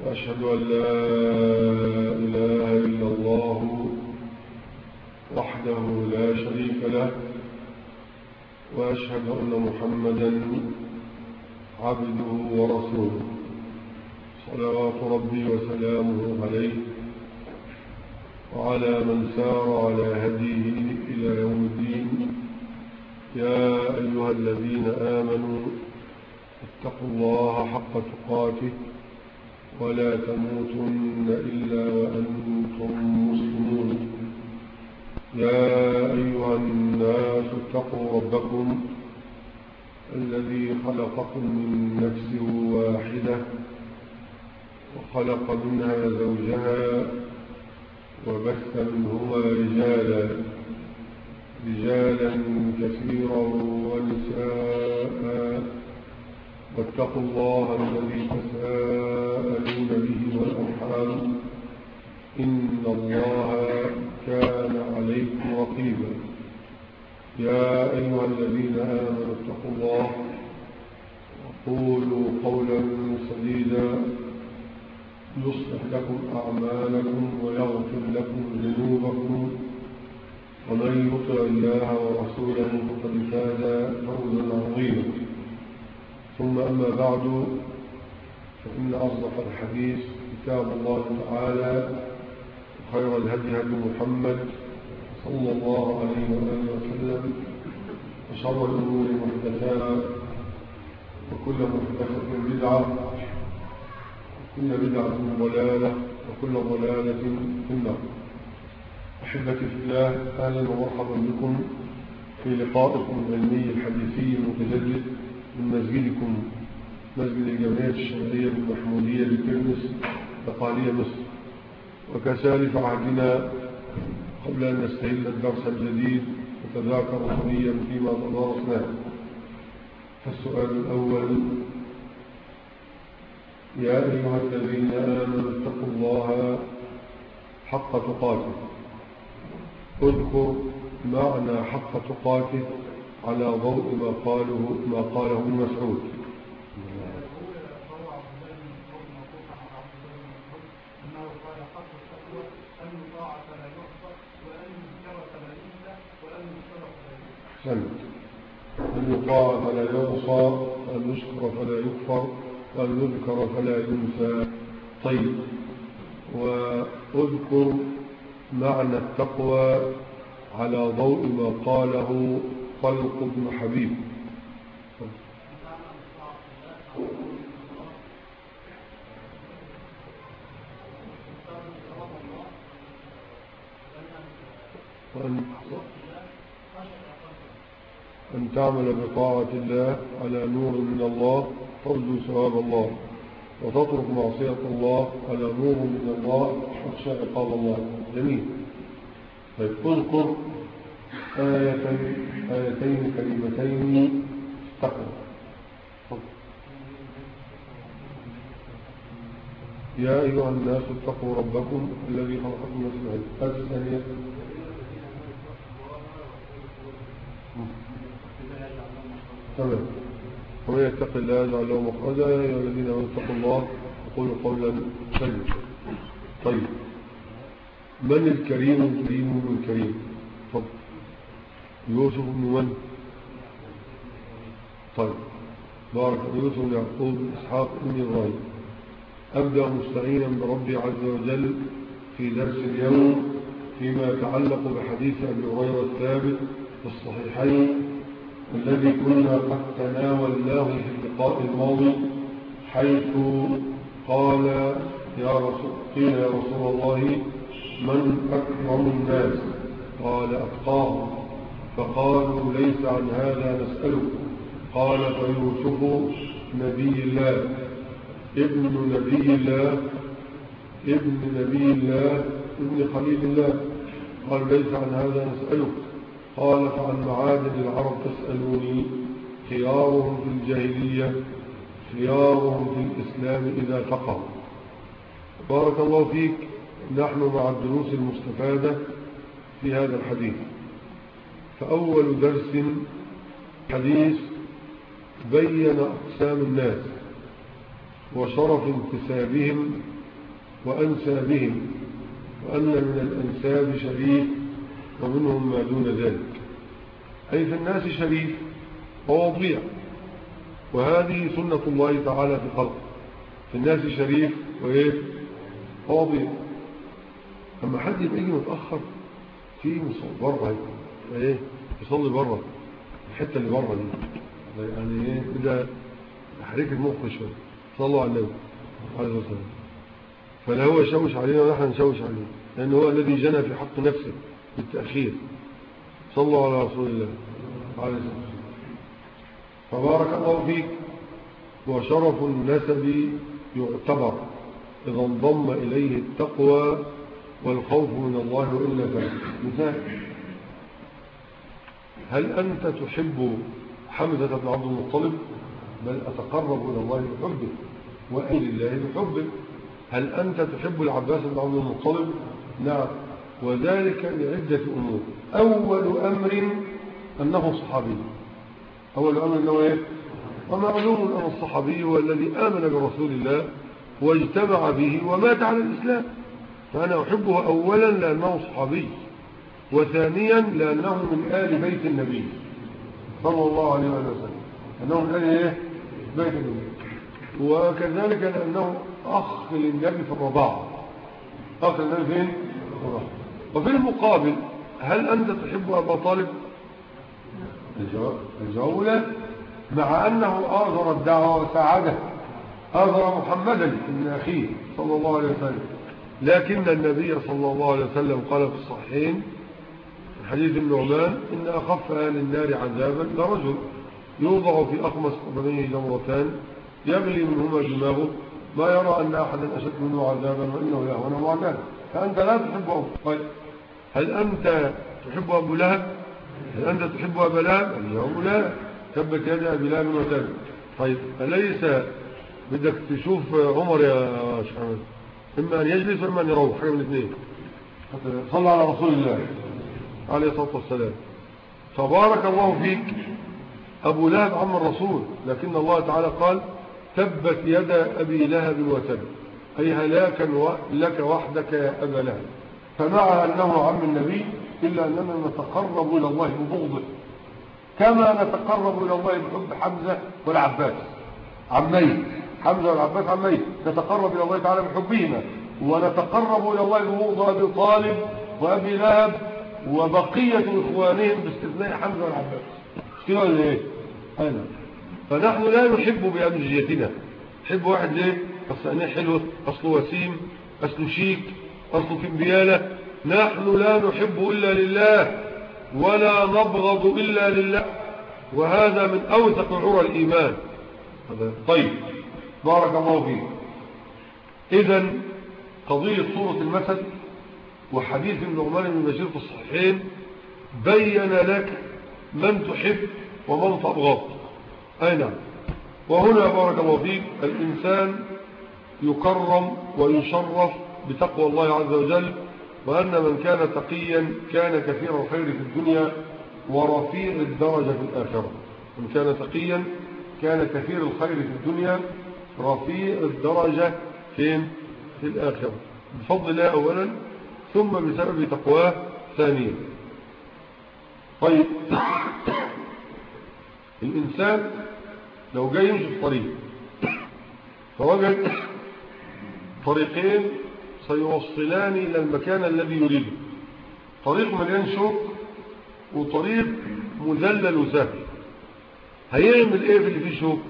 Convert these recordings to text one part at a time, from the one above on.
وأشهد أن لا إله إلا الله وحده لا شريك له، وأشهد أن محمدا عبده ورسوله صلوات ربي وسلامه عليه وعلى من سار على هديه إلى يوم الدين. يا أيها الذين آمنوا اتقوا الله حق تقاته ولا تموتن إلا وأنتم مسلمون. يا أيها الناس اتقوا ربكم الذي خلقكم من نفس واحدة وخلق منها زوجها وبث منهما رجالا كثيرا ونساء، واتقوا الله الذي تساءلون به والأرحام إن الله كان عليكم رقيبا. يا أيها الذين آمنوا اتقوا الله وقولوا قولا سديدا يصلح لكم أعمالكم ويغفر لكم ذنوبكم، ومن يطع الله ورسوله فقد فاز فوزا عظيما. ثم أما بعد، فإن أصدق الحديث كتاب الله تعالى، وخير الهدي هدي محمد صلى الله عليه وآله وسلم، وشر الأمور محدثاتها، وكل محدثة بدعة، وكل بدعة ضلالة، وكل ضلالة في النار. أحبتي في الله، أهلا ومرحبا بكم في لقائكم العلمي الحديثي المتجدد من مسجدكم، مسجد الجمعية الشرعية بالمحمودية بترمس بقالية مصر. وكسالف عهدنا، قبل أن نستهل الدرس الجديد نتذاكر سويا فيما تدارسناه. فالسؤال الأول: يا أيها الذين آمنوا اتقوا الله حق تقاته. اذكر معنى حق تقاته على ضوء ما قاله ابن مسعود. أن يطاع فلا يعصى، وأن يشكر فلا يكفر، وأن يذكر فلا ينسى. طيب، وأذكر معنى التقوى على ضوء ما قاله طلق بن حبيب. أن تعمل بطاعة الله على نور من الله ترجو ثواب الله، وتترك معصية الله على نور من الله تخشى عقاب الله. جميل. طيب، اذكر آيتين كلمتين تقوى. يا أيها الناس اتقوا ربكم الذي خلقكم من نفس واحدة. الثانية: تمام. ومن يتق الله يجعل له مخرجا. يا أيها الذين آمنوا اتقوا الله وقولوا قولا سديدا. طيب، من الكريم الكريم؟ طب يوسف بن من؟ طيب، بارك يوسف بن يعقوب بن إسحاق بن إبراهيم. أبدأ مستعينا بربي عز وجل في درس اليوم فيما يتعلق بحديث أبي هريرة الثابت في الصحيحين الذي كنا قد تناولناه في اللقاء الماضي، حيث قيل يا رسول الله: من أكرم الناس؟ قال: أتقاهم. فقالوا: ليس عن هذا نسألك. قال: فيوسف نبي الله ابن نبي الله ابن خليل الله. قال: ليس عن هذا نسألك. قال: فعن معادن العرب تسألوني؟ خيارهم في الجاهلية خيارهم في الإسلام إذا فقهوا. بارك الله فيك. نحن مع الدروس المستفادة في هذا الحديث. فأول درس حديث بين أقسام الناس، وشرف انتسابهم وأنسابهم، وأن من الأنساب شريف ومنهم ما دون ذلك، أي في الناس شريف ووضيع، وهذه سنة الله تعالى في خلقه، في الناس شريف ووضيع. أما حد يبقى يجي متأخر في بره يصلي بره الحتة اللي بره دي، يعني إذا حريك المخ شوية، صلوا على النبي عليه الصلاة والسلام. فلا هو يشوش علينا ونحن نشوش عليه، لأنه هو الذي جنى في حق نفسه بالتأخير. صلوا على رسول الله عليه الصلاة والسلام. فبارك الله فيك. وشرف النسب يعتبر إذا انضم إليه التقوى والخوف من الله وإلا فلا. مثال: هل أنت تحب حمزة بن عبد المطلب؟ بل أتقرب إلى الله بحبه وإلى الله بحبه. هل أنت تحب العباس بن عبد المطلب؟ نعم، وذلك لعدة أمور. أول أمر أنه صحابي، أول أمر أنه ومعلوم أن الصحابي هو الذي آمن برسول الله واجتمع به ومات على الإسلام، فأنا أحبه أولا لأنه صحابي، وثانيا لأنه من آل بيت النبي صلى الله عليه وسلم، أنه من آل بيت النبي، وكذلك لأنه أخ للنبي في الرضاعة، أخ للنبي فين؟ في الرضاعة. وفي المقابل هل أنت تحب أبا طالب؟ الجواب لا، مع أنه آذر الدعوة وساعده، آذر محمدا ابن أخيه صلى الله عليه وسلم، لكن النبي صلى الله عليه وسلم قال في الصحيحين حديث النعمان: إن أخف أهل النار عذابا لرجل يوضع في أخمص قدميه جمرتان يغلي منهما دماغه ما يرى أن أحدا أشد منه عذابا وإنه يهونه عذابا. فأنت لا تحب أبو طيب، هل أنت تحب أبو لهب؟ هل أنت تحب أبا لهب؟ الجواب لا، تبت يد أبي لهب وتب. طيب أليس بدك تشوف عمر يا شيخ؟ إما أن يجلس وإما أن يروح، حاجة من الاثنين. صلى على رسول الله عليه الصلاة والسلام. فبارك الله فيك. أبو لهب عم الرسول، لكن الله تعالى قال: تبت يد أبي لهب وتب، أي هلاكا لك وحدك يا أبا لهب. فمع أنه عم النبي إلا أننا نتقرب إلى الله ببغضه، كما نتقرب إلى الله بحب حمزة والعباس عمي، حمزة والعباس عمي، نتقرب إلى الله تعالى بحبهما، ونتقرب إلى الله ببغض أبي طالب وأبي لهب وبقية إخوانهم باستثناء حمزة والعباس. كده ولا إيه؟ أنا فنحن لا نحب بأمجيتنا، نحب واحد ليه؟ أصل عينيه حلوة، أصله وسيم، أصله شيك، أصله كمبيالة. نحن لا نحب إلا لله ولا نبغض إلا لله، وهذا من أوثق عرى الإيمان. طيب بارك الله فيك. إذن قضية سورة المثل وحديث النعمان بن بشير في الصحيحين بين لك من تحب ومن تبغض. أي نعم. وهنا بارك الله فيك الإنسان يكرم ويشرف بتقوى الله عز وجل، وأن من كان تقيا كان كثير الخير في الدنيا ورفيع الدرجة في الآخرة. من كان تقيا كان كثير الخير في الدنيا رفيع الدرجة في الآخرة، بفضل الله أولا ثم بسبب تقواه ثانيا. طيب الإنسان لو جاي يمشي في طريق فوجد طريقين سيوصلان إلى المكان الذي يريده، طريق مليان شوك وطريق مذلل وسهل، هيعمل ايه في اللي فيه شوك؟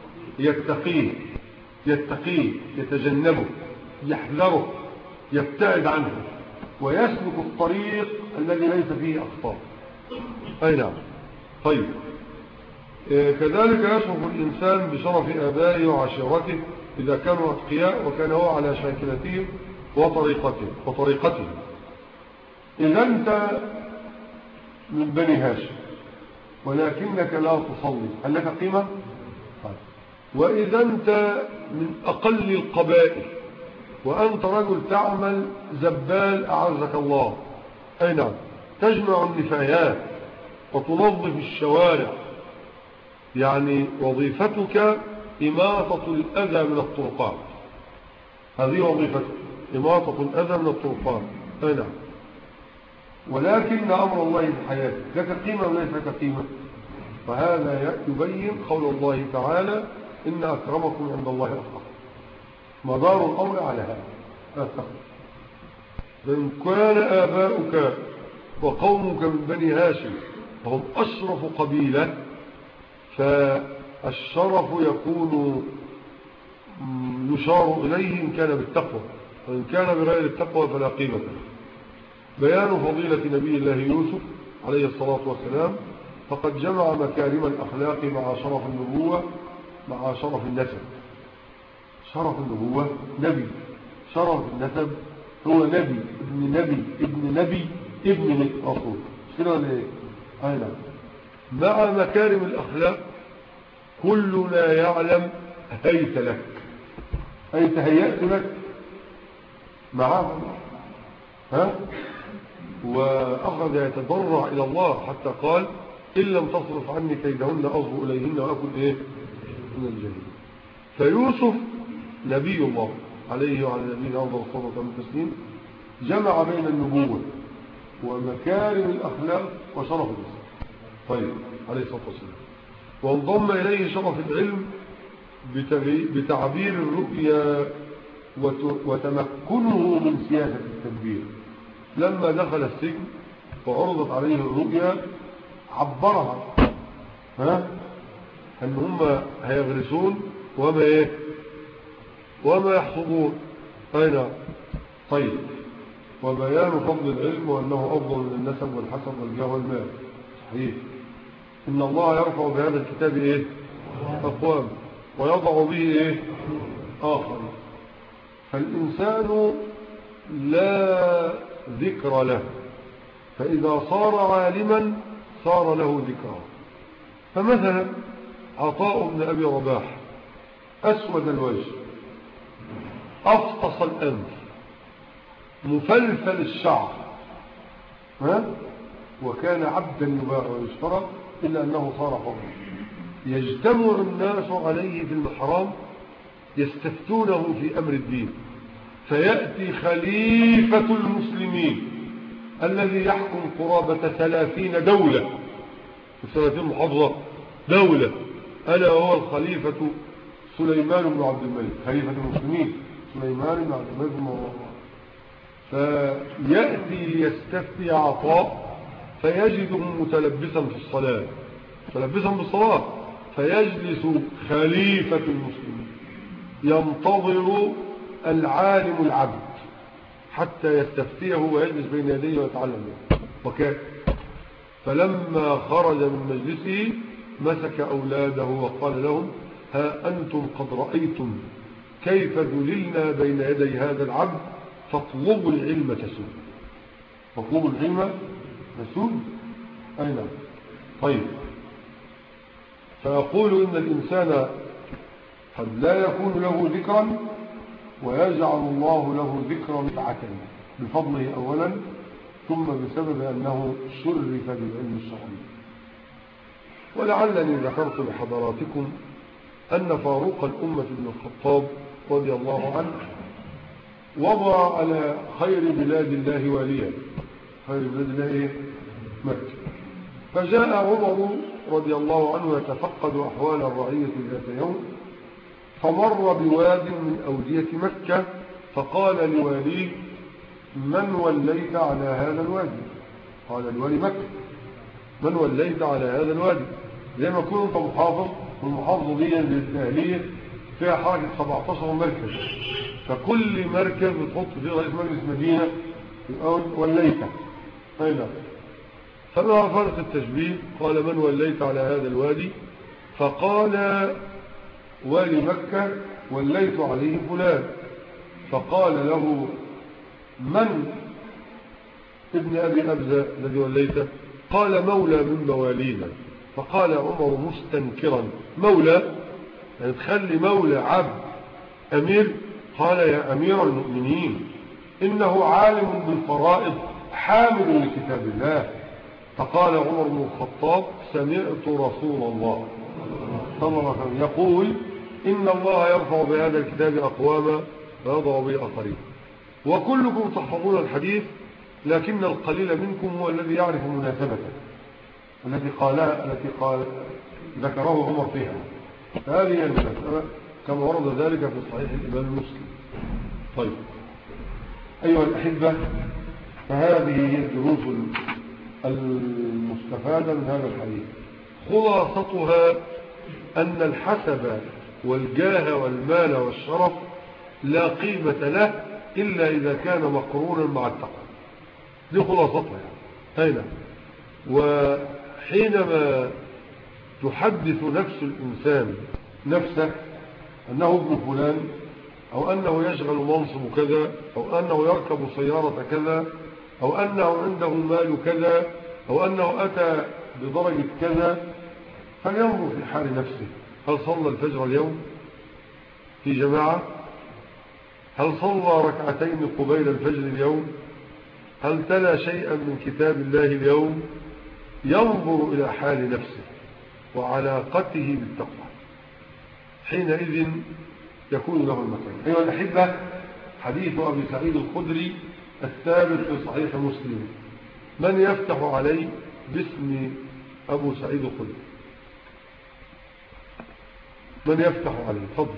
يتقيه يتجنبه، يحذره، يبتعد عنه، ويسلك الطريق الذي ليس فيه أخطاء. أي نعم. طيب كذلك يشرف الإنسان بشرف آبائه وعشيرته إذا كانوا أتقياء وكان هو على شاكلتهم وطريقتهم. إذا أنت من بني هاشم ولكنك لا تصلي، هل لك قيمة؟ وإذا أنت من أقل القبائل وأنت رجل تعمل زبال أعزك الله، أي نعم، تجمع النفايات وتنظف الشوارع، يعني وظيفتك إماطة الأذى من الطرقات، هذه وظيفته، إماطة الأذى من الطرقات. نعم. ولكن أمر الله في حياته لك قيمة وليس لك قيمة، فهذا يبين قول الله تعالى إن أكرمكم عند الله أتقاكم. مدار الأمر على هذا التقوى. فإن كان آباؤك وقومك من بني هاشم فهم أشرف قبيلة، فالشرف يكون يشار إليه إن كان بالتقوى، وإن كان بغير التقوى فلا قيمة له. بيان فضيلة نبي الله يوسف عليه الصلاة والسلام، فقد جمع مكارم الأخلاق مع شرف النبوة مع شرف النسب. شرف النبوة نبي، شرف النسب هو نبي ابن نبي ابن نبي ابن رسول. كده ليه؟ أين مع مكارم الأخلاق كلنا يعلم هيت لك، أي تهيأت لك معه. وأخذ يتضرع إلى الله حتى قال إن لم تصرف عني كيدهن أصب إليهن وأكل إيه من الجحيم. فيوسف نبي الله عليه وعلى نبينا أفضل الصلاة والتسليم جمع بين النبوة ومكارم الأخلاق وشرف النسب. طيب عليه الصلاة والسلام. وانضم إليه شرف العلم بتعبير الرؤيا وتمكنه من سياسة التدبير. لما دخل السجن وعرضت عليه الرؤيا عبرها أن هم هيغرسون وما يحصدون. أين طيب. وبيان فضل العلم وأنه أفضل من النسب والحسب والجاه والمال. صحيح. إن الله يرفع بهذا الكتاب أقوام ويضع به آخر. فالإنسان لا ذكر له، فإذا صار عالما صار له ذكرى. فمثلا عطاء بن أبي رباح أسود الوجه أفطس الأنف مفلفل الشعر وكان عبدا يباع ويشترى، إلا أنه صار حرا. يجتمع الناس عليه في المحرام يستفتونه في أمر الدين، فيأتي خليفة المسلمين الذي يحكم قرابة 30 دولة في 30 محافظة دولة، ألا هو الخليفة سليمان بن عبد الملك، خليفة المسلمين سليمان بن عبد الملك بن مروان. فيأتي ليستفتي عطاء فيجده متلبسا في الصلاة، متلبسا بالصلاة، فيجلس خليفة المسلمين ينتظر العالم العبد حتى يستفتيه ويجلس بين يديه ويتعلم منه. وكان فلما خرج من مجلسه مسك أولاده وقال لهم ها أنتم قد رأيتم كيف ذللنا بين يدي هذا العبد، فاطلبوا العلم تسود. فاطلبوا العلم تسود. أين طيب. فأقول إن الإنسان قد لا يكون له ذكرا ويجعل الله له ذكرا بدعة بفضله أولا، ثم بسبب أنه شرف بالعلم الشرعي. ولعلني ذكرت لحضراتكم أن فاروق الأمة بن الخطاب رضي الله عنه وضع على خير بلاد الله واليا، خير بلاد الله مكة. فجاء عمر رضي الله عنه يتفقد أحوال الرعية ذات يوم، فمر بواد من أودية مكة، فقال لواليه من وليت على هذا الوادي؟ قال الوالي مكة من وليت على هذا الوادي؟ زي ما كنت محافظ، والمحافظة دي للأهلية فيها حركة 17 مركز، فكل مركز بتحط فيه رئيس مجلس مدينة يقول وليته. فما فرق التشبيه؟ قال من وليت على هذا الوادي؟ فقال والي مكة وليت عليه فلان. فقال له من ابن أبي أبزة الذي وليته؟ قال مولى من موالينا. فقال عمر مستنكرا مولى يعني تخلي مولى عبد أمير؟ قال يا أمير المؤمنين إنه عالم بالفرائض حامل لكتاب الله. فقال عمر بن الخطاب سمعت رسول الله صلى الله عليه وسلم يقول إن الله يرفع بهذا الكتاب أقواما ويضع به آخرين. وكلكم تحفظون الحديث، لكن القليل منكم هو الذي يعرف مناسبته التي ذكره عمر فيها. هذه المسألة كما ورد ذلك في صحيح الإمام مسلم. طيب أيها الأحبة، فهذه هي الدروس المستفادة من هذا الحديث. خلاصتها أن الحسب والجاه والمال والشرف لا قيمة له إلا إذا كان مقرونا مع التقوى. دي خلاصتها هنا. وحينما تحدث نفس الإنسان نفسه أنه ابن فلان، أو أنه يشغل منصب كذا، أو أنه يركب سيارة كذا، أو أنه عنده مال كذا، أو أنه أتى بدرجة كذا، فلينظر في حال نفسه. هل صلى الفجر اليوم في جماعة؟ هل صلى ركعتين قبيل الفجر اليوم؟ هل تلا شيئا من كتاب الله اليوم؟ ينظر إلى حال نفسه وعلاقته بالتقوى، حينئذ يكون له المكان. أيها الأحبة، حديث أبي سعيد الخدري الثابت في صحيح مسلم. من يفتح عليه باسم أبو سعيد الخدري؟ من يفتح عليه؟ تفضل.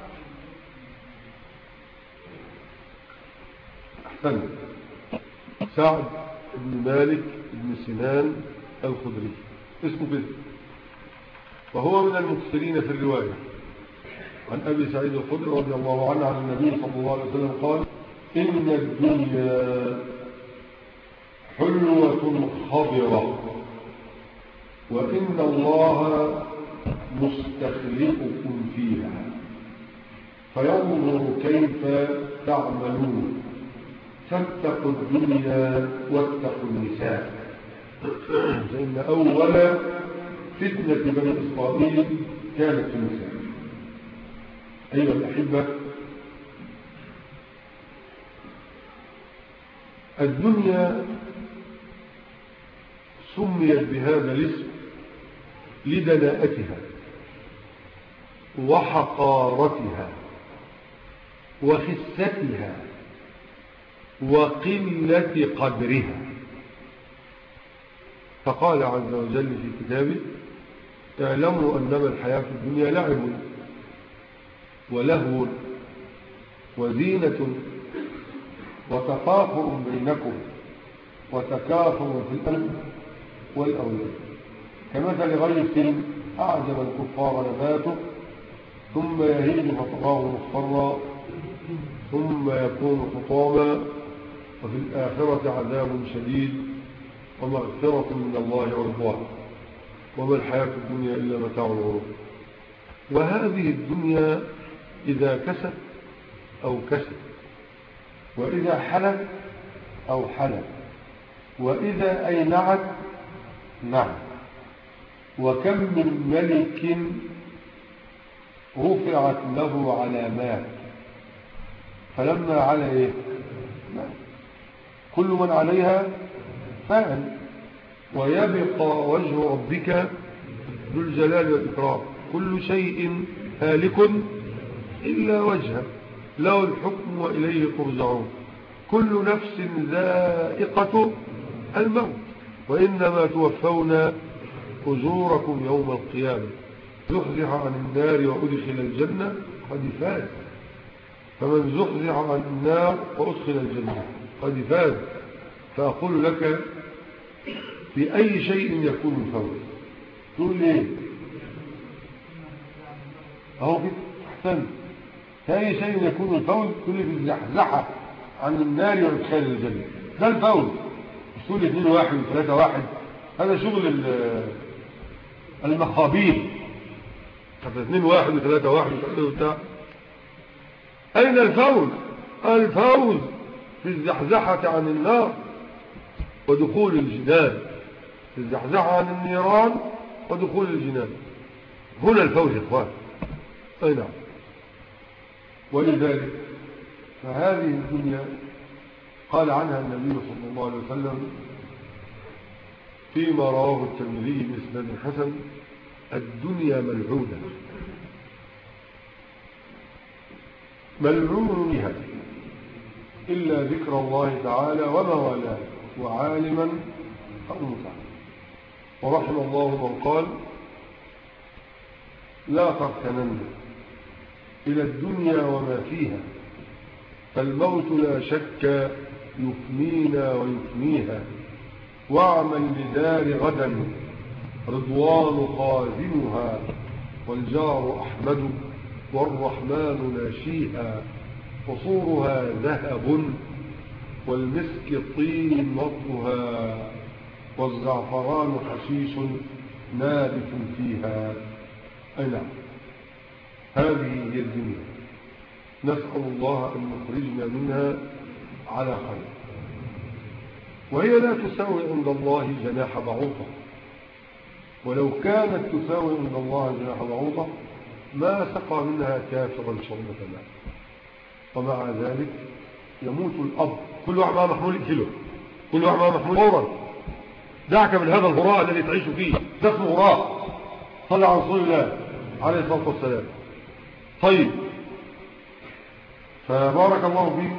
أحسن. سعد بن مالك بن سنان الخدري اسمه كده، وهو من المكثرين في الرواية. عن أبي سعيد الخدري رضي الله عنه عن النبي صلى الله عليه وسلم قال: إن الدنيا حلوة خضرة، وإن الله مستخلفكم فيها فينظر كيف تعملون، فاتقوا الدنيا واتقوا النساء، فإن أول فتنة بني إسرائيل كانت في النساء. أيها الأحبة، الدنيا سميت بهذا الاسم لدناءتها وحقارتها وخستها وقلة قدرها. فقال عز وجل في كتابه: اعلموا أنما الحياة الدنيا لعب ولهو وزينة وتفاخر بينكم وتكاثر في الأموال والأولاد، كمثل غيث أعجب الكفار نباته ثم يهيج فتراه مصفرا ثم يكون حطاما، وفي الآخرة عذاب شديد ومغفرة من الله ورضوان، وما الحياة الدنيا إلا متاع الغرور. وهذه الدنيا إذا كست أو كست، وإذا حلت أو حلت، وإذا أينعت نعم. وكم من ملك رفعت له علامات فلما على إيه؟ كل من عليها فان، ويبقى وجه ربك ذو الجلال والإكرام. كل شيء هالك إلا وجهه له الحكم وإليه ترجعون. كل نفس ذائقة الموت، وإنما توفون أجوركم يوم القيامة. زحزح عن النار وأدخل الجنة قد فاز. فمن زحزح عن النار وأدخل الجنة قد فاز. فأقول لك: في أي شيء يكون الفوز؟ تقول لي أهو كده أحسن. في أي شيء يكون الفوز؟ تقول لي: في الزحزحة عن النار وإدخال الجنة. ده الفوز. مش تقول 2-1 و3-1. هذا شغل المخابيل. 2-1 و3-1 وبتاع. أين الفوز؟ الفوز في الزحزحة عن النار ودخول الجنان. في الزحزحة عن النيران ودخول الجنان. هنا الفوز يا إخوان. أي نعم. ولذلك فهذه الدنيا قال عنها النبي صلى الله عليه وسلم فيما رواه الترمذي بإسناد حسن: الدنيا ملعونة ملعون بها إلا ذكر الله تعالى وما والاه وعالما أو متعلما. ورحم الله من قال لا تركنن إلى الدنيا وما فيها فالموت لا شك يفنينا ويفنيها واعمل لدار غدا رضوان خازنها والجار أحمد والرحمن ناشيها قصورها ذهب والمسك طين مطلها والزعفران حشيش نابت فيها. أي نعم، هذه هي الدنيا، نسأل الله أن يخرجنا منها على خير. وهي لا تساوي عند الله جناح بعوضة، ولو كانت تساوي عند الله جناح بعوضة ما سقى منها كافرا شربة ماء. ومع ذلك يموت الأب، كل واحد معه محمول كيلو، كل واحد معه محمول فورا. دعك من هذا الهراء الذي تعيش فيه، ده اسمه هراء. صلى على رسول الله عليه الصلاة والسلام. طيب، فبارك الله فيك.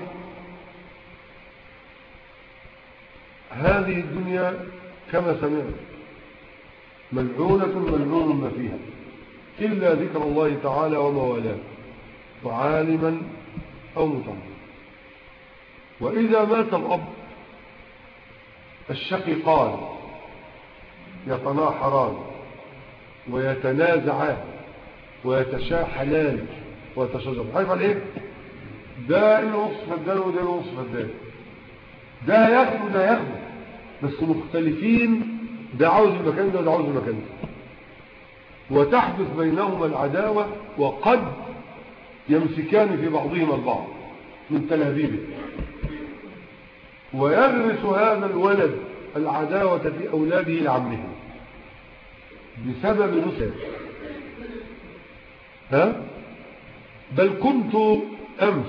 هذه الدنيا كما سمعت ملعونة ملعون ما فيها إلا ذكر الله تعالى وما والاه وعالما أو متعلما. وإذا مات الأب الشقيقان يتناحران ويتنازعان ويتشاحنان ويتشاجران. عارف على ايه؟ ده النص فدان وده النص فدان، ده ياخد وده ياخد، بس مختلفين، ده عاوز المكان ده وده عاوز المكان ده، وتحدث بينهما العداوة وقد يمسكان في بعضهما البعض من تلهبيبه، ويغرس هذا الولد العداوة في أولاده لعمه بسبب نسب. بل كنت أمس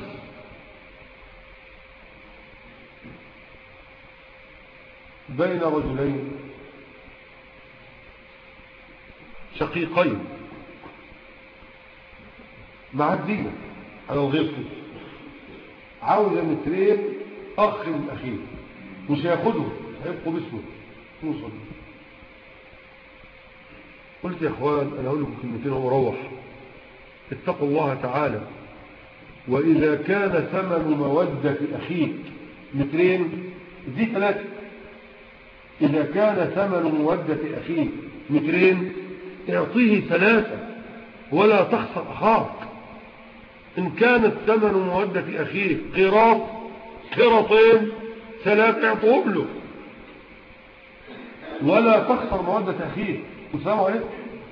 بين رجلين شقيقين معدين على الغيط، عاوز مترين أخ من أخيه، مش هياخدهم، هيبقوا باسمه توصل. قلت يا اخوان انا اقول لكم كلمتين ومروح، اتقوا الله تعالى. واذا كان ثمن مودة اخيك مترين دي 3، اذا كان ثمن مودة اخيك مترين اعطيه 3 ولا تخسر اخاك. ان كانت ثمن مودة اخيك قراطين 3 اعطوهم له ولا تخسر مودة اخيك. والسلام عليكم،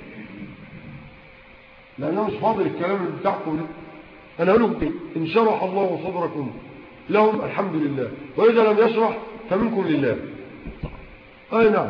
لأنه مش فاضل الكلام اللي بتاعكم ده. أنا أقول لكم إن شرح الله صدركم لهم الحمد لله، وإذا لم يشرح فمنكم لله. أي نعم،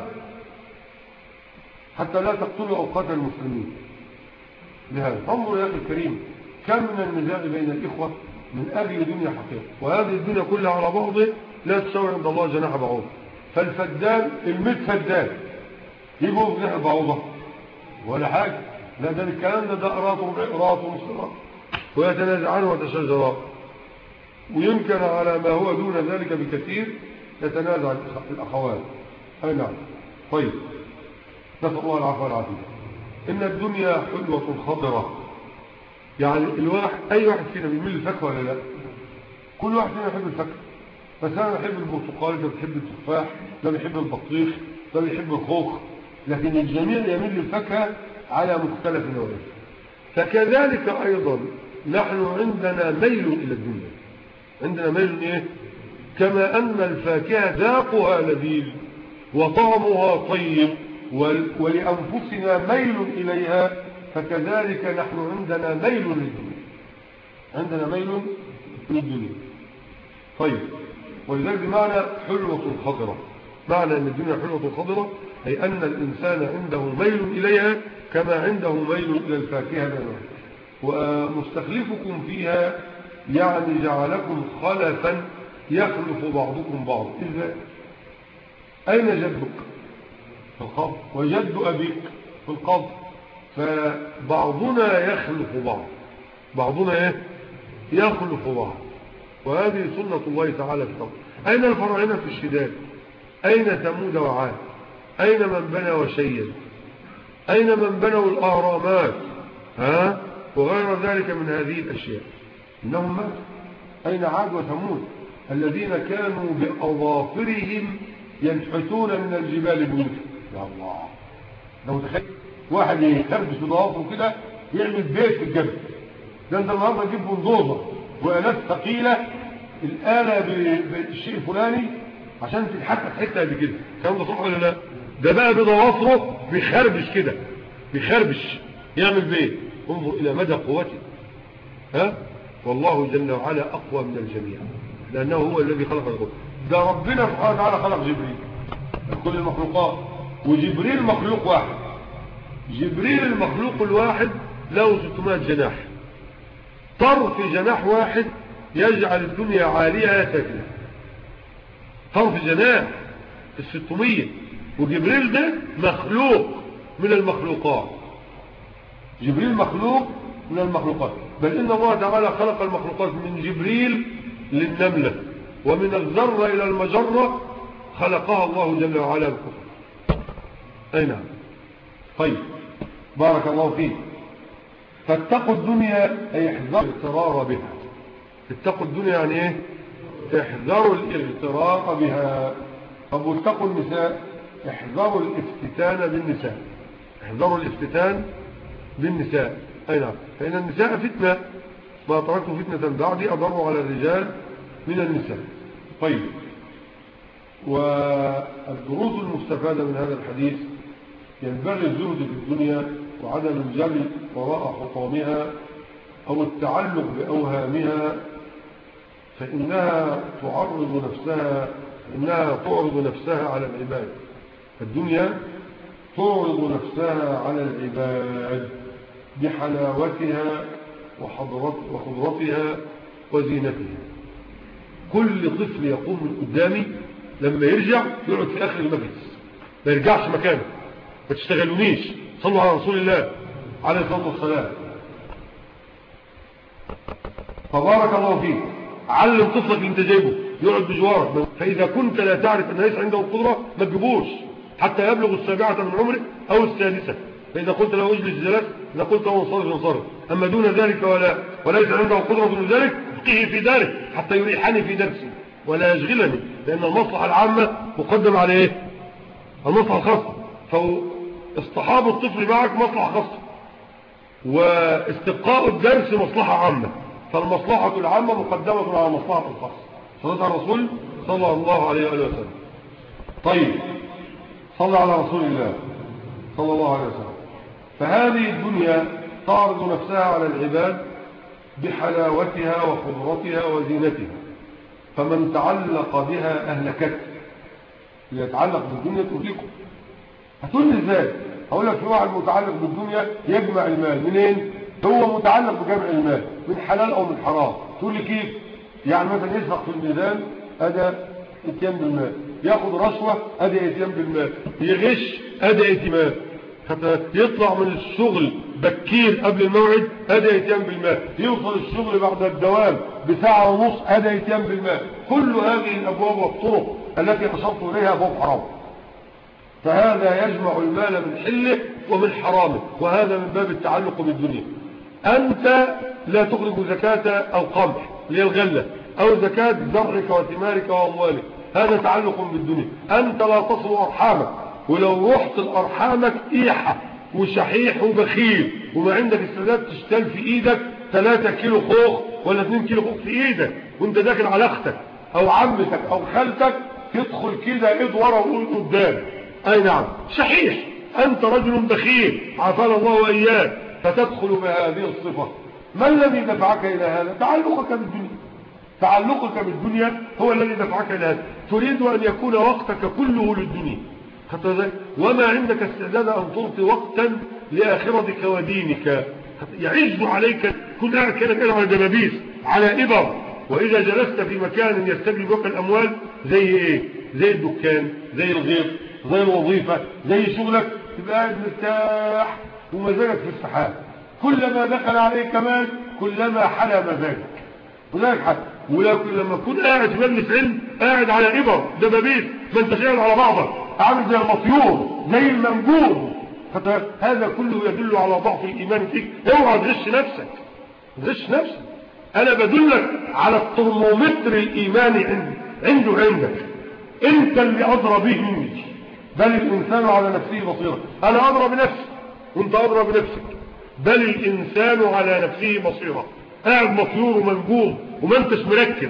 حتى لا تقتلوا أوقات المسلمين بهذا. انظروا يا أخي الكريم كم من النزاع بين الإخوة من أجل دنيا حقيقة، وهذه الدنيا كلها على بعضه لا تساوي عند الله جناح بعوضة. فالفدان 100 فدان يجوا بجناح بعوضة ولا حاجة، لا ده الكلام ده قراط وربع قراط ونص قراط، ويتنازعان ويتشاجران، ويمكن على ما هو دون ذلك بكثير يتنازع الأخوات. أي نعم. طيب، نسأل الله العفو والعافية. إن الدنيا حلوة خضرة، يعني أي واحد فينا بيميل الفاكهة ولا لا؟ كل واحد فينا يحب الفاكهة، بس أنا بحب البرتقال، ده بيحب التفاح، ده بيحب البطيخ، ده بيحب الخوخ، لكن الجميع يميل للفاكهة على مختلف نوعها. فكذلك أيضا نحن عندنا ميل إلى الدنيا، عندنا ميل إيه؟ كما أن الفاكهة ذاقها لذيذ وطعمها طيب ولأنفسنا ميل إليها، فكذلك نحن عندنا ميل للدنيا، عندنا ميل للدنيا. طيب، ولذلك بمعنى حلوة خضرة، معنى أن الدنيا حلوة خضرة أي أن الإنسان عنده ميل إليها كما عنده ميل إلى الفاكهة. ومستخلفكم فيها يعني جعلكم خلفا يخلف بعضكم بعض. إذا أين جدك؟ في القبر. وجد أبيك في القبر. فبعضنا يخلف بعض، بعضنا إيه؟ يخلف بعض، وهذه سنة الله تعالى في الأرض. أين الفراعنة في الشداد؟ أين ثمود وعاد؟ أين من بنى وشيد؟ أين من بنوا الأهرامات وغير ذلك من هذه الأشياء؟ إنهم ماتوا. أين عاد وثمود الذين كانوا بأظافرهم ينحتون من الجبال بيوتا؟ يا الله، لو تخيل واحد يخربش بضوافره كده يعمل بيت في الجبل. ده انت النهارده تجيب بلدوزر وآلات ثقيلة، الآلة بالشيء الفلاني عشان تتحقق حتة قد كده. الكلام ده صح ولا لا؟ ده بقى بضوافره بيخربش كده، بيخربش يعمل بيت. انظر إلى مدى قوته. والله جل وعلا أقوى من الجميع، لأنه هو الذي خلق الخلق. ده ربنا سبحانه وتعالى خلق جبريل كل المخلوقات، وجبريل مخلوق واحد. جبريل المخلوق الواحد له 600 جناح، طرف جناح واحد يجعل الدنيا عالية ساكنة. طرف جناح في 600. وجبريل ده مخلوق من المخلوقات. جبريل مخلوق من المخلوقات، بل إن الله تعالى خلق المخلوقات من جبريل للنملة، ومن الذرة إلى المجرة خلقها الله جل وعلا بكفر. أي نعم. طيب، بارك الله فيك. فاتقوا الدنيا أي احذروا الاغترار بها. اتقوا الدنيا يعني ايه؟ احذروا الاغترار بها. طب واتقوا النساء؟ احذروا الافتتان بالنساء. احذروا الافتتان بالنساء. أي نعم، فإن النساء فتنة، ما تركوا فتنة بعدي أضروا على الرجال من النساء. طيب، والدروس المستفادة من هذا الحديث: ينبغي الزهد في الدنيا وعدم الجري وراء حطامها أو التعلق بأوهامها، فإنها تعرض نفسها على العباد. الدنيا تعرض نفسها على العباد بحلاوتها وخضرتها وزينتها. كل طفل يقوم من قدامي لما يرجع يقعد في آخر المجلس، ما يرجعش مكانه. ما تشتغلونيش، صلوا على رسول الله عليه الصلاة والسلام. فبارك الله فيك. علم طفلك اللي انت جايبه يقعد بجوارك، فإذا كنت لا تعرف أن ليس عنده قدرة ما تجيبوش حتى يبلغ 7 من عمره أو 6. فإذا قلت له اجلس جلس، إذا قلت له انصرف. أما دون ذلك وليس عنده قدرة من ذلك فقه في ذلك حتى يريحني في درسي ولا يشغلني، لأن المصلحة العامة مقدم على ايه؟ المصلحة الخاصة. فاصطحاب الطفل معك مصلحة خاصة، واستبقاء الدرس مصلحة عامة. فالمصلحة العامة مقدمة على المصلحة الخاصة. صلى على الرسول صلى الله عليه وسلم. طيب، صلى على رسول الله صلى الله عليه وسلم. فهذه الدنيا تعرض نفسها على العباد بحلاوتها وخضرتها وزينتها، فمن تعلق بها أهلكته. يتعلق بالدنيا تهلكه. هتقول لي ازاي؟ هقول لك في واحد متعلق بالدنيا يجمع المال منين؟ هو متعلق بجمع المال من حلال او من حرام. تقول لي كيف؟ يعني مثلا يسرق في الميدان ادى اتيان بالمال، ياخد رشوه ادى اتيان بالمال، يغش ادى اتيان، حتى يطلع من الشغل بكير قبل الموعد ادى اتيان بالمال، يوصل الشغل بعد الدوام بساعه ونص ادى اتيان بالمال. كل هذه الابواب والطرق التي اشرت اليها ابواب حرام. فهذا يجمع المال من حله ومن حرامه، وهذا من باب التعلق بالدنيا. أنت لا تخرج زكاة القمح اللي هي الغلة، أو زكاة زرعك وثمارك وأموالك، هذا تعلق بالدنيا. أنت لا تصل أرحامك، ولو رحت لأرحامك إيحة وشحيح وبخيل وما عندك استعداد تشتل في إيدك 3 كيلو خوخ ولا 2 كيلو خوخ في إيدك وانت داخل على أختك أو عمتك أو خالتك، تدخل كده إيد ورا وإيد قدام. أي نعم، شحيح. أنت رجل بخيل عافانا الله وإياك، فتدخل بهذه الصفة. ما الذي دفعك إلى هذا؟ تعلقك بالدنيا. تعلقك بالدنيا هو الذي دفعك إلى هذا. تريد أن يكون وقتك كله للدنيا، وما عندك استعداد أن تعطي وقتا لآخرتك ودينك. يعز عليك كل قاعد كده على دبابيس على إبر، وإذا جلست في مكان يستجلب بك الأموال زي إيه؟ زي الدكان، زي الغيط، زي الوظيفة، زي شغلك، تبقى قاعد مرتاح ومزاجك في السحاب. كلما دخل عليك مال كلما حلى مزاجك. هناك ولكن لما تكون قاعد في مجلس علم قاعد على إبر دبابيس ما انتش قاعد على بعضك، عامل زي المطيور زي المنجوم، هذا كله يدل على ضعف الإيمان فيك. اوعى تغش نفسك، تغش نفسك. أنا بدلك على الترمومتر الإيماني عندك، أنت اللي أدرى به مني، بل الإنسان على نفسه بصيرة. أنا أدرى بنفسي وأنت أدرى بنفسك، بل الإنسان على نفسه بصيرة. قاعد مطيور ومنجوم وما انتش مركز،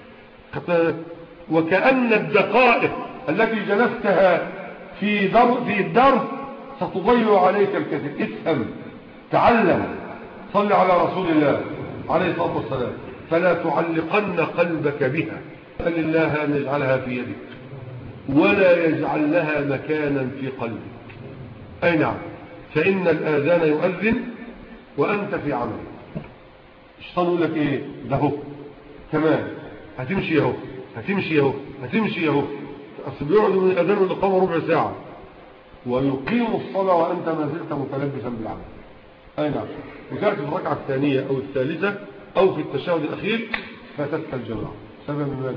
وكأن الدقائق التي جلستها في الدرس ستضيع عليك الكثير. افهم، تعلم، صل على رسول الله عليه الصلاة والسلام، فلا تعلقن قلبك بها، بل الله أن يجعلها في يدك ولا يجعل لها مكانا في قلبك. أي نعم، فإن الآذان يؤذن وأنت في عمل. الشيطان يقول لك إيه ده هو كمان هتمشي اهو، هتمشي اهو، هتمشي اهو. أصل بيقعدوا من الأذان والإقامة ربع ساعة ويقيم الصلاة وأنت ما زلت متلبسا بالعمل. أي نعم، وتأتي في الركعة الثانية أو الثالثة أو في التشهد الأخير فاتتك الجماعة. سبب ماذا؟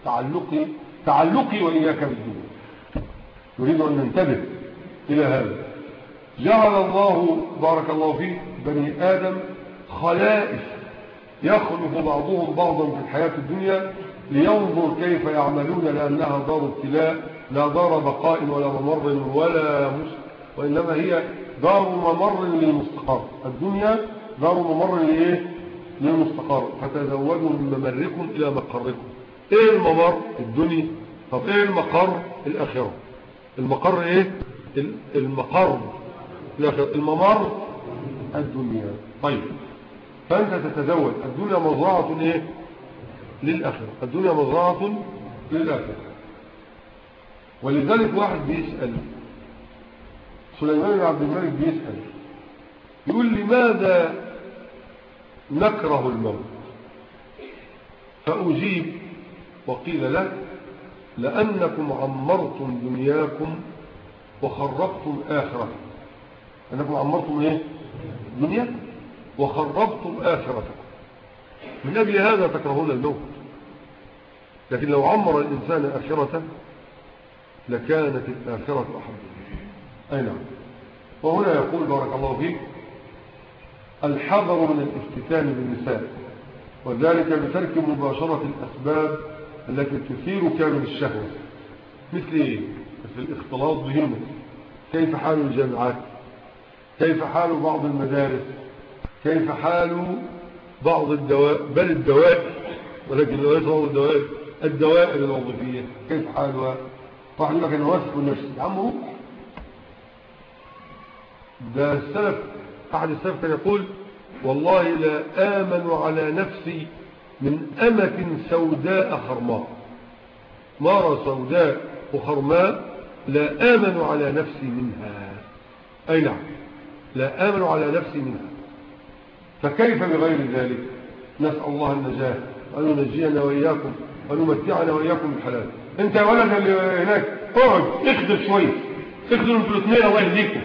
تعلقي وإياك بالدنيا. نريد أن ننتبه إلى هذا. جعل الله بارك الله فيه بني آدم خلائف يخلف بعضهم بعضا في الحياة الدنيا لينظر كيف يعملون، لأنها دار ابتلاء لا دار بقاء ولا ممر وإنما هي دار ممر للمستقر. الدنيا دار ممر للمستقر. فتزودوا من ممركم إلى مقركم. إيه الممر؟ الدنيا. طب إيه المقر؟ الآخرة. المقر إيه؟ المقر الآخرة. الممر الدنيا. طيب، فأنت تتزود. الدنيا مزرعة إيه؟ للآخرة. الدنيا مزرعة للآخرة. ولذلك واحد بيسأل، سليمان بن عبد الملك بيسأل، يقول لماذا نكره الموت؟ فأجيب وقيل له لأنكم عمرتم دنياكم وخربتم آخرتكم. أنكم عمرتم إيه؟ دنياكم وخربتم آخرتكم، من أجل هذا تكرهون الموت. لكن لو عمر الإنسان آخرته لكانت الآخرة أحب. أي نعم. وهنا يقول بارك الله فيك الحذر من الافتتان بالنساء، وذلك بترك مباشرة الأسباب التي تثير كامل الشهوة، مثل إيه؟ مثل الاختلاط بهن. كيف حال الجامعات؟ كيف حال بعض المدارس؟ كيف حال بعض الدواء، بل الدوائر، ولكن ليس بعض الدوائر الوظيفية كيف حالها؟ واحد يقول لك أنا واثق من نفسي. يا عم روح. ده السلف، أحد السلف كان يقول والله لا آمن على نفسي من أمة سوداء خرماء. مرة سوداء وخرماء لا آمن على نفسي منها. أي نعم، لا آمن على نفسي منها. فكيف بغير ذلك؟ نسأل الله النجاة وأن ينجينا وإياكم ونمتعنا وإياكم بالحلال. أنت يا ولد اللي هناك اقعد اخدم شوية، اخدم البلوتنين الله يهديكم.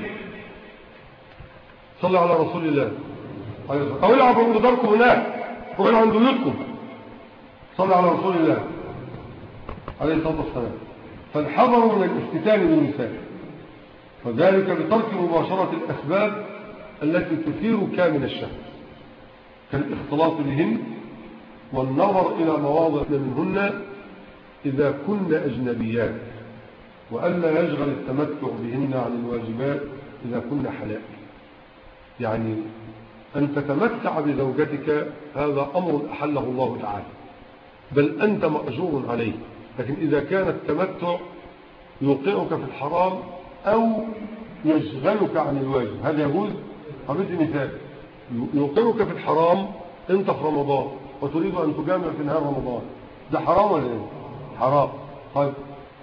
صلى على رسول الله أو العبوا من داركم هناك، روحوا عند بيوتكم. صلى على رسول الله عليه الصلاة والسلام. فالحذر من الافتتان بالنساء، وذلك بترك مباشرة الأسباب التي تثير كامل الشهوة كالاختلاط بهن والنظر إلى مواضع منهن إذا كن أجنبيات، وألا يشغل التمتع بهن عن الواجبات إذا كن حلال. يعني أن تتمتع بزوجتك هذا أمر أحله الله تعالى، بل أنت مأجور عليه. لكن إذا كان التمتع يوقعك في الحرام أو يشغلك عن الواجب هذا يجوز. أعطي مثال، يوقعك في الحرام أنت في رمضان وتريد أن تجامع في نهار رمضان، ده حرام ولا إيه؟ حرام. طيب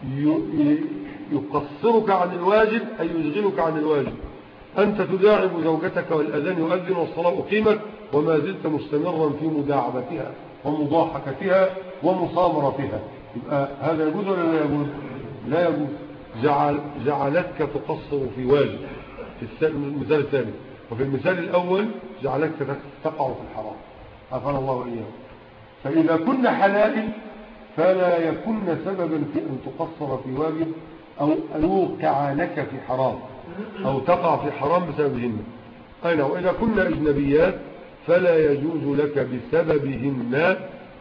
يقصرك عن الواجب أي يشغلك عن الواجب. أنت تداعب زوجتك والأذان يؤذن والصلاة أقيمت وما زلت مستمرا في مداعبتها ومضاحكتها ومصامرتها، يبقى هذا يجوز ولا لا يجوز؟ لا يجوز. جعلتك تقصر في واجب في المثال الثاني، وفي المثال الأول جعلتك تقع في الحرام. عافانا الله وإياه. فإذا كن حلال فلا يكن سببا في أن تقصر في واجب أو أن يوقع لك في حرام أو تقع في حرام بسببهن. أين وإذا كن أجنبيات فلا يجوز لك بسببهن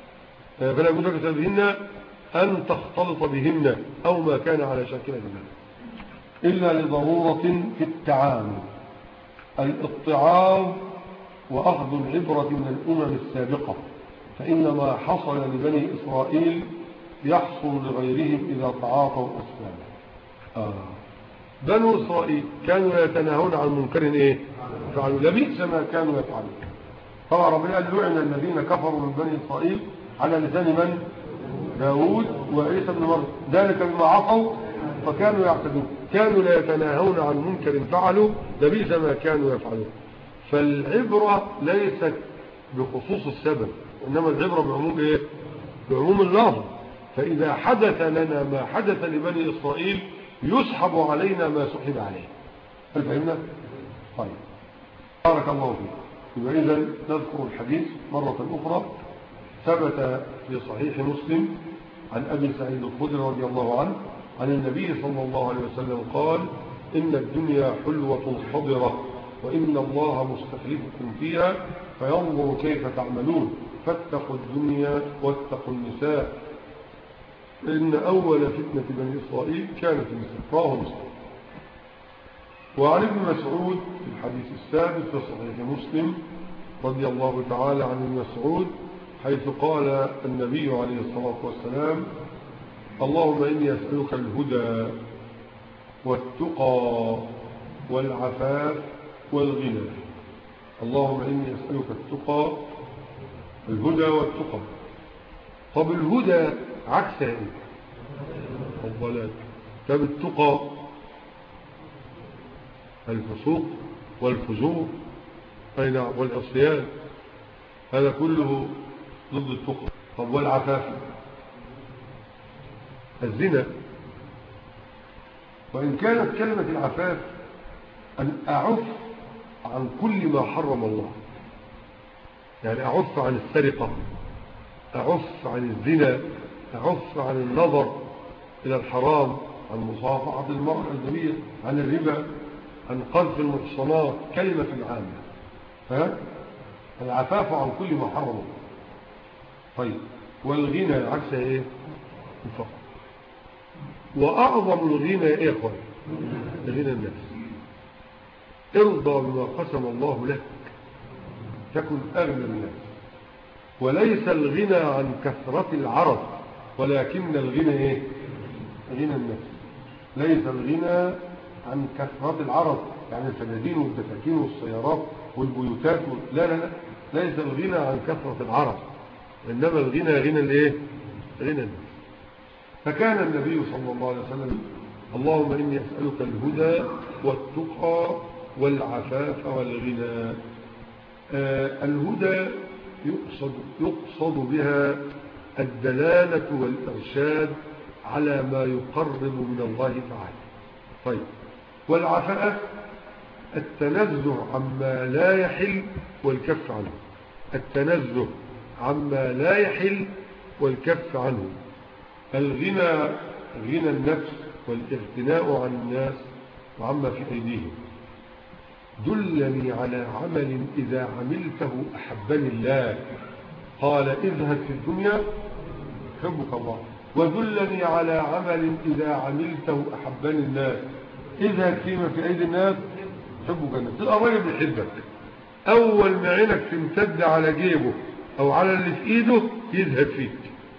أن تختلط بهن أو ما كان على شاكلة ذلك إلا لضرورة في التعامل. الاضطعاف وأخذ العبرة من الأمم السابقة، فإن ما حصل لبني إسرائيل يحصل لغيرهم إذا تعاطوا أسبابا. بنو إسرائيل كانوا يتناهون عن منكر إيه؟ فعلوا لبئس ما كانوا يفعلون. طبعا ربنا قال لعن الذين كفروا من بني إسرائيل على لسان من؟ داود وعيسى بن مريم، ذلك بما عصوا فكانوا يعتدون، كانوا لا يتناهون عن منكر فعلوا لبئس ما كانوا يفعلون. فالعبرة ليست بخصوص السبب، إنما العبرة بعموم إيه؟ بعموم اللفظ. فإذا حدث لنا ما حدث لبني إسرائيل يسحب علينا ما سحب عليه. هل فهمنا؟ طيب بارك الله فيك. يبقى إذن نذكر الحديث مرة أخرى. ثبت في صحيح مسلم عن أبي سعيد الخدري رضي الله عنه عن النبي صلى الله عليه وسلم قال: إن الدنيا حلوة خضرة وإن الله مستخلفكم فيها فينظر كيف تعملون فاتقوا الدنيا واتقوا النساء إن أول فتنة بني إسرائيل كانت النساء. رواه مسلم. وعن ابن مسعود في الحديث السادس في صحيح مسلم رضي الله تعالى عن ابن مسعود حيث قال النبي عليه الصلاة والسلام: اللهم إني أسألك الهدى والتقى والعفاف والغنى. اللهم إني أسألك التقى، الهدى والتقى. طب الهدى عكس ايه؟ الضلال. طب التقى الفسوق والفجور والعصيان، هذا كله ضد التقى. طب والعفاف؟ الزنا. وإن كانت كلمة العفاف أن أعف عن كل ما حرم الله، يعني أعف عن السرقة، أعف عن الزنا، أعف عن النظر إلى الحرام، عن مصافحة المرأة الأجنبية، عن الربا، عن قذف المحصنات، كلمة عامة. العفاف عن كل ما حرم الله. طيب والغنى عكس ايه؟ الفقر. وأعظم الغنى ايه يا اخوان؟ غنى النفس. ارضى بما قسم الله لك تكن أغنى الناس. وليس الغنى عن كثرة العرض، ولكن الغنى ايه؟ غنى النفس. ليس الغنى عن كثرة العرض، يعني الفنادين والدفاتين والسيارات والبيوتات لا لا لا، ليس الغنى عن كثرة العرض، إنما الغنى غنى الايه؟ غنى النفس. فكان النبي صلى الله عليه وسلم: اللهم إني أسألك الهدى والتقى والعفاف والغنى. الهدى يقصد بها الدلالة والإرشاد على ما يقرب من الله تعالى. طيب والعفاف التنزه عما لا يحل والكف عنه. التنزه عما لا يحل والكف عنه. الغنى غنى النفس والاغتناء عن الناس وعما في أيديهم. دلني على عمل إذا عملته أحبني الله. قال: اذهب في الدنيا يحبك الله، ودلني على عمل إذا عملته أحبني الناس. اذهب فيما في أيدي الناس يحبك الناس. تبقى راجل بيحبك، أول ما عينك تمتد على جيبه أو على اللي في إيده يذهب فيك.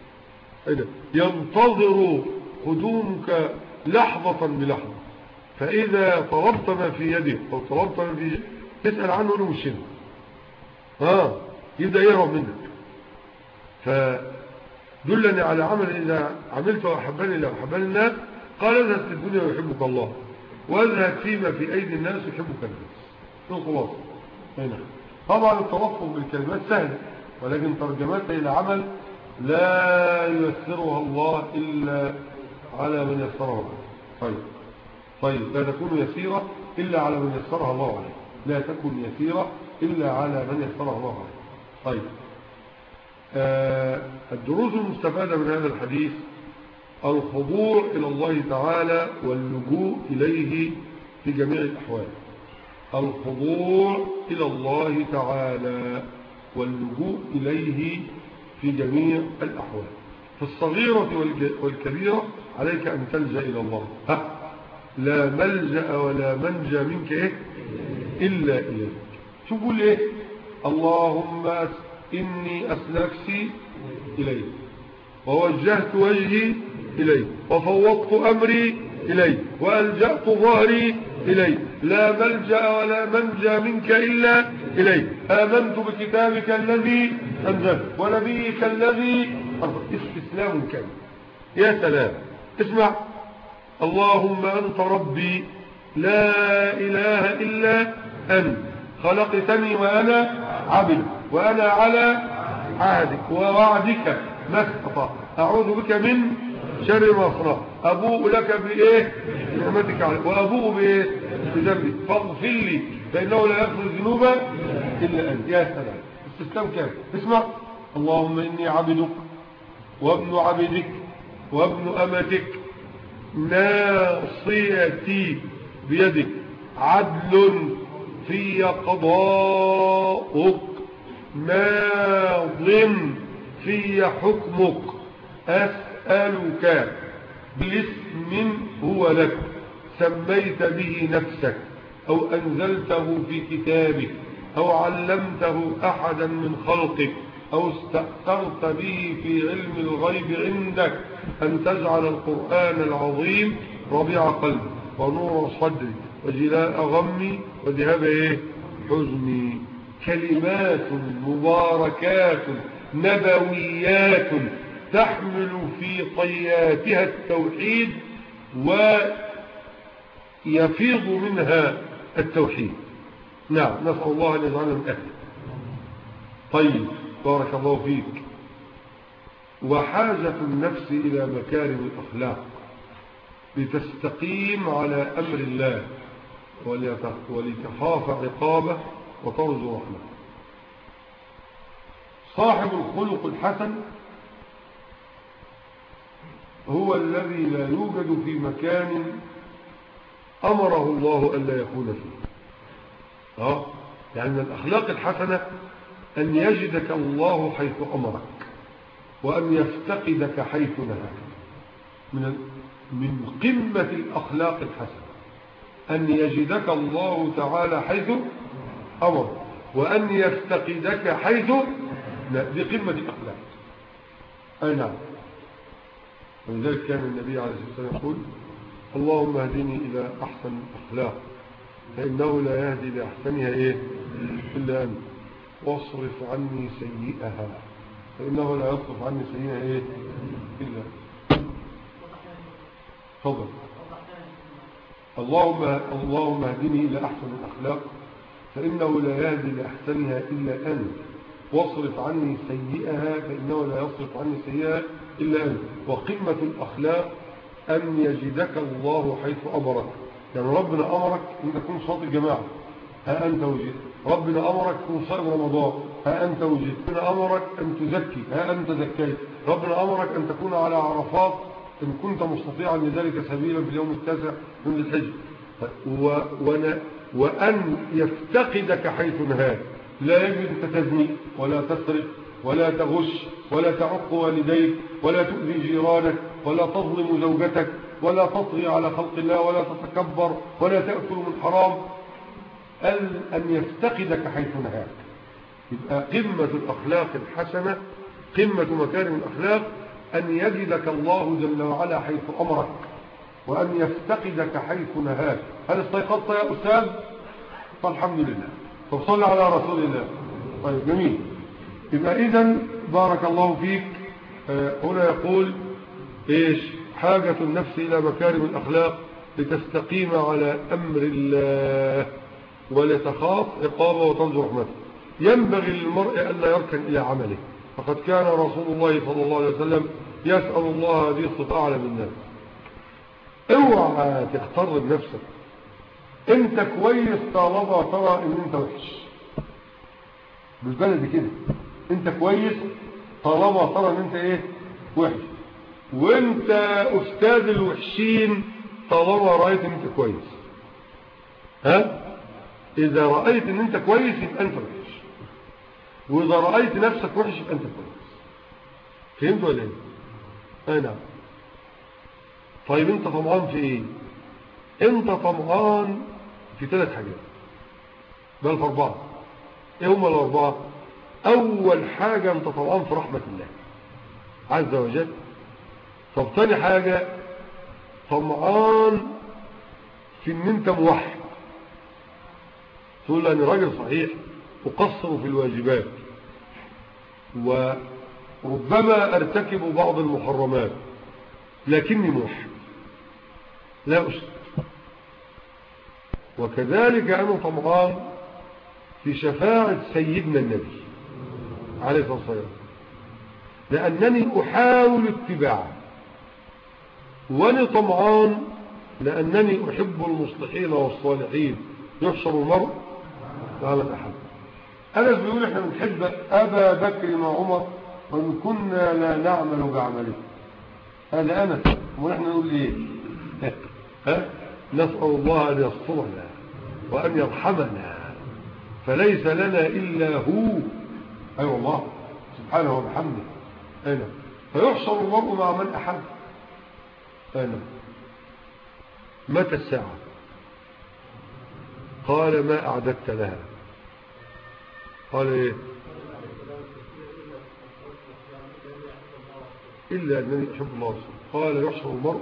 ينتظر قدومك لحظة بلحظة، فإذا طلبت ما في يدك أو طلبت ما في يدك تسأل عنه له مش هنا، يبدأ يهرب منك. فدلني على عمل إذا عملته أحبني الله وأحبني الناس. قال: اذهب في الدنيا ويحبك الله، واذهب فيما في أيدي الناس يحبك الناس. شو الخلاصة هنا؟ طبعا التلفظ بالكلمات سهل، ولكن ترجمتها إلى عمل لا ييسرها الله إلا على من يسرها الله. طيب لا تكون يسيرة إلا على من يسرها الله عليه. لا تكن يسيرة إلا على من يسرها الله عليه. طيب الدروس المستفادة من هذا الحديث: الخضوع إلى الله تعالى واللجوء إليه في جميع الأحوال. الخضوع إلى الله تعالى واللجوء إليه في جميع الأحوال، في الصغيرة والكبيرة عليك أن تلجأ إلى الله. لا ملجأ ولا منجى منك إلا إليك. شوفوا ليه: اللهم إني أسلكت إليك، ووجهت وجهي إليك، وفوضت أمري إليك، وألجأت ظهري إليك، لا ملجأ ولا منجى منك إلا إليك، آمنت بكتابك الذي أنزلت ونبيك الذي أرسلت. استسلام كامل. يا سلام. اسمع: اللهم أنت ربي لا إله إلا أنت، خلقتني وأنا عبد، وأنا على عهدك ووعدك ما استطعت، أعوذ بك من شر ما صنعت، أبوء لك بنعمتك علي، وأبوء بذنبي فاغفر لي فإنه لا يغفر الذنوب إلا أنت. يا سلام. استسلام كامل. اسمع: اللهم إني عبدك وابن عبدك وابن أمتك، ناصيتي بيدك، عدل في قضاؤك، ماض في حكمك، أسألك باسم هو لك سميت به نفسك أو أنزلته في كتابك أو علمته أحدا من خلقك أو استأثرت به في علم الغيب عندك أن تجعل القرآن العظيم ربيع قلبي ونور صدري وجلاء غمي وذهاب حزني. كلمات مباركات نبويات تحمل في طياتها التوحيد ويفيض منها التوحيد. نعم، نسأل الله أن يجعلنا من أهله. طيب، بارك الله فيك. وحاجة النفس إلى مكارم الأخلاق لتستقيم على أمر الله ولتخاف عقابه وترجو رحمته. صاحب الخلق الحسن هو الذي لا يوجد في مكان أمره الله ألا يكون فيه. يعني الأخلاق الحسنة أن يجدك الله حيث أمرك، وأن يفتقدك حيث نهاك. من قمة الأخلاق الحسنة أن يجدك الله تعالى حيث أمرك، وأن يفتقدك حيث دي قمة الأخلاق. نعم. ولذلك كان النبي عليه الصلاة والسلام يقول: اللهم اهدني إلى أحسن الأخلاق فإنه لا يهدي لأحسنها إلا أنت، واصرف عني سيئها فإنه لا يصرف عني سيئها إلا أنت. تفضل. اللهم اهدني إلى أحسن الأخلاق فإنه لا يهدي لأحسنها إلا أنت، واصرف عني سيئها فإنه لا يصرف عني سيئها إلا أنت. وقمة الأخلاق أن يجدك الله حيث أمرك. يعني ربنا أمرك أن تكون صلاة الجماعة، ها أنت وجدت. ربنا أمرك تكون صائم رمضان، ها أنت وجدت. ربنا أمرك أن تزكي، ها أنت زكيت. ربنا أمرك أن تكون على عرفات إن كنت مستطيعا لذلك سبيلا في اليوم التاسع من الحج. وأن يفتقدك حيث نهاك. لا يجب أن تزني ولا تسرق ولا تغش ولا تعق والديك ولا تؤذي جيرانك ولا تظلم زوجتك ولا تطغي على خلق الله ولا تتكبر ولا تأكل من حرام. أن يفتقدك حيث نهاك. يبقى قمة الأخلاق الحسنة، قمة مكارم الأخلاق أن يجدك الله جل وعلا حيث أمرك، وأن يفتقدك حيث نهاك. هل استيقظت يا أستاذ؟ فالحمد لله. فصل على رسول الله. طيب، جميل. يبقى إذن بارك الله فيك. هنا يقول حاجة النفس إلى مكارم الأخلاق لتستقيم على أمر الله ولتخاف عقابه وترجو رحمته. ينبغي للمرء ألا يركن إلى عمله، فقد كان رسول الله صلى الله عليه وسلم يسأل الله هذه الصفة أعلى من الناس. اوعى تختار بنفسك. انت كويس طالما ترى ان انت وحش. بالبلد كده، انت كويس طالما ترى ان انت ايه وحش، وانت استاذ الوحشين طالما رأيت ان انت كويس. ها، اذا رأيت ان انت كويس يبقى انت وحش، واذا رأيت نفسك وحش يبقى انت كويس. فهمت ولا ايه؟ اي نعم. طيب انت طمعان في ايه؟ انت طمعان في 3 حاجات، بل في 4. ايه هم ال4؟ اول حاجة انت طمعان في رحمة الله عز وجل. طب تاني حاجة طمعان في ان انت موحد، تقول انا راجل صحيح اقصر في الواجبات وربما ارتكب بعض المحرمات لكني موحد لا أشرك. وكذلك أنا طمعان في شفاعة سيدنا النبي عليه الصلاة والسلام، لأنني أحاول اتباعه. وأنا طمعان لأنني أحب المصلحين والصالحين، يحشر المرء مع من أحب. أنس بيقول إحنا بنحب أبا بكر وعمر وإن كنا لا نعمل بعمله. هذا أنس، ونحن نقول إيه؟ نسأل الله أن يسترنا وأن يرحمنا، فليس لنا إلا هو. أي والله سبحانه وبحمده. أين فيحشر المرء مع من أحب. أين متى الساعة؟ قال ما أعددت لها. قال إيه؟ إلا أنني أحب الله ورسوله. قال يحشر المرء،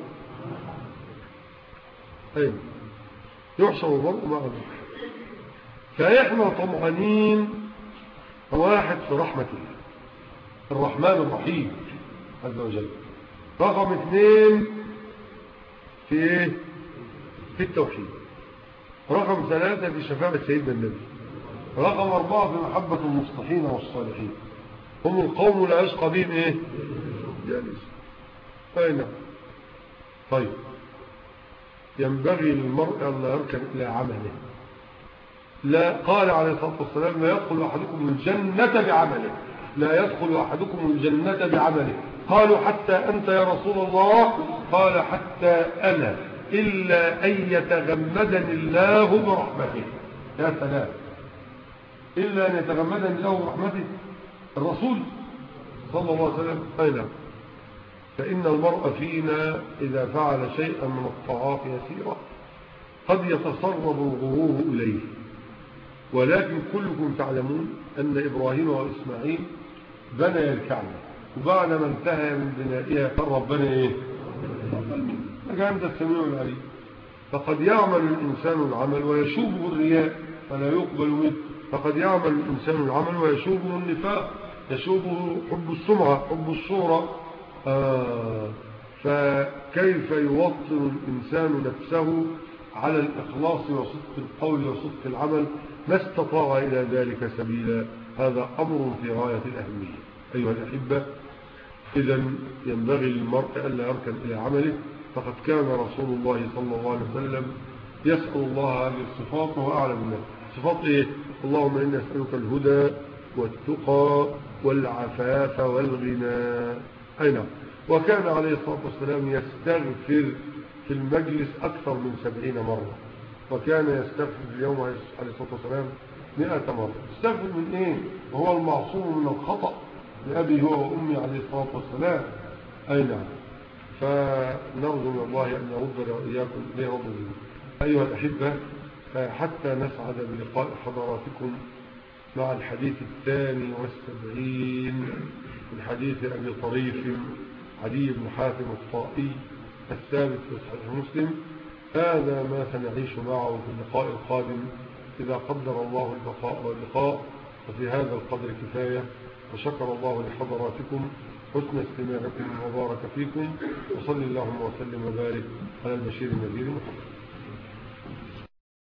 أين يحشر المرء مع من. فإحنا طمعانين واحد في رحمة الله الرحمن الرحيم عز وجل. رقم 2 في ايه؟ في التوحيد. رقم 3 في شفاعة سيدنا النبي. رقم 4 في محبة المصلحين والصالحين، هم القوم لا يشقى بهم ايه؟ جالس. أين طيب ينبغي للمرء أن لا يركن إلى عمله. لا، قال عليه الصلاة والسلام لا يدخل أحدكم الجنة بعمله، لا يدخل أحدكم الجنة بعمله. قالوا حتى أنت يا رسول الله؟ قال حتى أنا، إلا أن يتغمدني الله برحمته. يا سلام، إلا أن يتغمدني الله برحمته. الرسول صلى الله عليه وسلم قال فإن المرء فينا إذا فعل شيئا من الطاعات يسيرة قد يتسرب الغرور إليه، ولكن كلكم تعلمون أن إبراهيم وإسماعيل بنى الكعبة، وبعد ما انتهى من بنائها قال ربنا إيه؟ أنت السميع العليم. فقد يعمل الإنسان العمل ويشوبه الرياء فلا يقبل منه، فقد يعمل الإنسان العمل ويشوبه النفاق، يشوبه حب السمعة حب الصورة. فكيف يوطن الإنسان نفسه على الإخلاص وصدق القول وصدق العمل ما استطاع إلى ذلك سبيلا؟ هذا أمر في غاية الأهمية أيها الأحبة. إذن ينبغي للمرء ألا يركن إلى عمله، فقد كان رسول الله صلى الله عليه وسلم يسأل الله هذه الصفات وهو أعلم الناس. صفات إيه؟ اللهم إني أسألك الهدى والتقى والعفاف والغنى. أين وكان عليه الصلاة والسلام يستغفر في المجلس أكثر من 70 مرة، وكان يستغفر في اليوم عليه الصلاة والسلام 100 مرة. يستغفر من إيه؟ وهو المعصوم من الخطأ لأبي هو وأمي عليه الصلاة والسلام. أي نعم. فنرجو من الله أن يرد وإياكم إليه رب العالمين. أيها الأحبة، حتى نسعد بلقاء حضراتكم مع الحديث 72 من حديث أبي طريف عدي بن حاتم الطائي الثابت في صحيح مسلم. هذا ما سنعيش معه في اللقاء القادم إذا قدر الله البقاء واللقاء. وفي هذا القدر كفاية، وشكر الله لحضراتكم حسن استماعكم وبارك فيكم، وصلى اللهم وسلم وبارك على البشير النذير محمد.